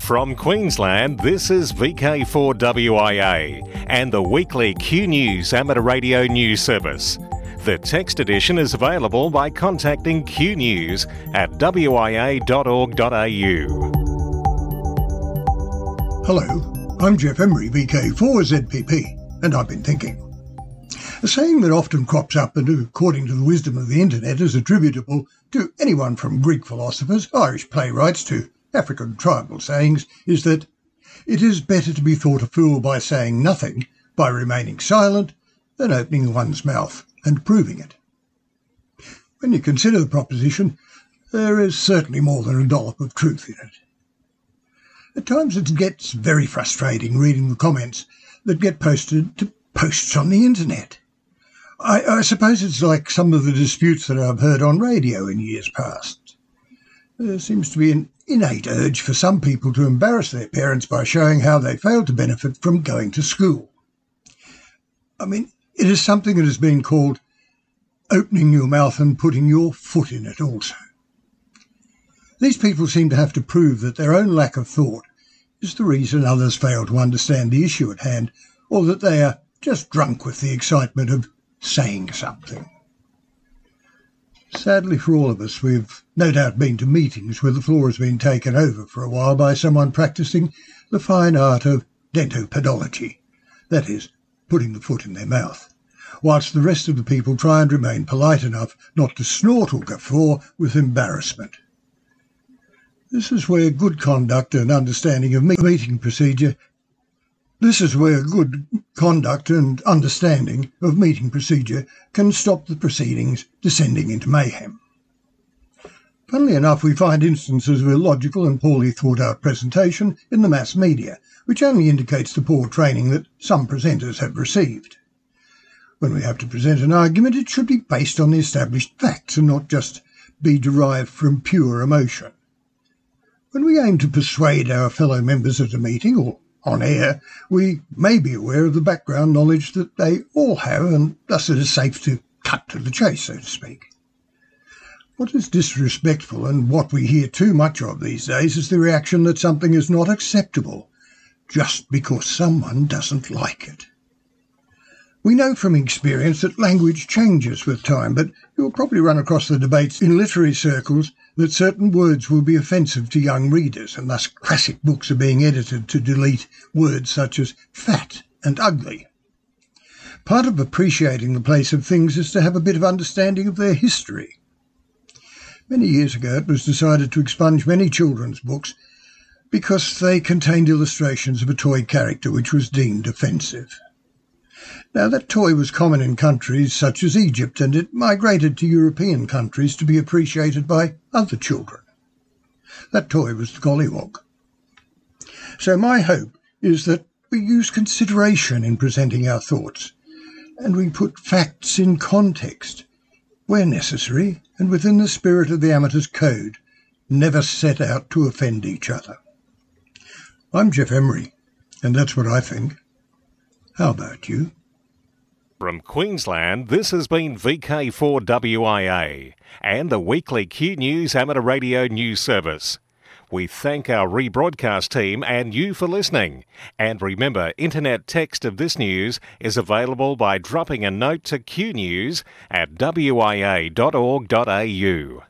From Queensland, this is VK4WIA and the weekly Q News Amateur Radio News Service. The text edition is available by contacting Q News at wia.org.au. Hello, I'm Jeff Emery, VK4ZPP, and I've been thinking. A saying that often crops up and, according to the wisdom of the internet, is attributable to anyone from Greek philosophers, Irish playwrights to African tribal sayings is that it is better to be thought a fool by saying nothing, by remaining silent, than opening one's mouth and proving it. When you consider the proposition, there is certainly more than a dollop of truth in it. At times it gets very frustrating reading the comments that get posted to posts on the internet. I suppose it's like some of the disputes that I've heard on radio in years past. There seems to be an innate urge for some people to embarrass their parents by showing how they failed to benefit from going to school. I mean, it is something that has been called opening your mouth and putting your foot in it also. These people seem to have to prove that their own lack of thought is the reason others fail to understand the issue at hand, or that they are just drunk with the excitement of saying something. Sadly for all of us, we've no doubt been to meetings where the floor has been taken over for a while by someone practising the fine art of dentopodology, that is, putting the foot in their mouth, whilst the rest of the people try and remain polite enough not to snort or guffaw with embarrassment. This is where good conduct and understanding of meeting procedure can stop the proceedings descending into mayhem. Funnily enough, we find instances of illogical and poorly thought-out presentation in the mass media, which only indicates the poor training that some presenters have received. When we have to present an argument, it should be based on the established facts and not just be derived from pure emotion. When we aim to persuade our fellow members at a meeting or on air, we may be aware of the background knowledge that they all have, and thus it is safe to cut to the chase, so to speak. What is disrespectful, and what we hear too much of these days, is the reaction that something is not acceptable just because someone doesn't like it. We know from experience that language changes with time, but you'll probably run across the debates in literary circles that certain words will be offensive to young readers, and thus classic books are being edited to delete words such as fat and ugly. Part of appreciating the place of things is to have a bit of understanding of their history. Many years ago it was decided to expunge many children's books because they contained illustrations of a toy character which was deemed offensive. Now, that toy was common in countries such as Egypt, and it migrated to European countries to be appreciated by other children. That toy was the gollywog. So my hope is that we use consideration in presenting our thoughts, and we put facts in context, where necessary, and within the spirit of the amateur's code, never set out to offend each other. I'm Jeff Emery, and that's what I think. How about you? From Queensland, this has been VK4WIA and the weekly Q News Amateur Radio News Service. We thank our rebroadcast team and you for listening. And remember, internet text of this news is available by dropping a note to Q News at wia.org.au.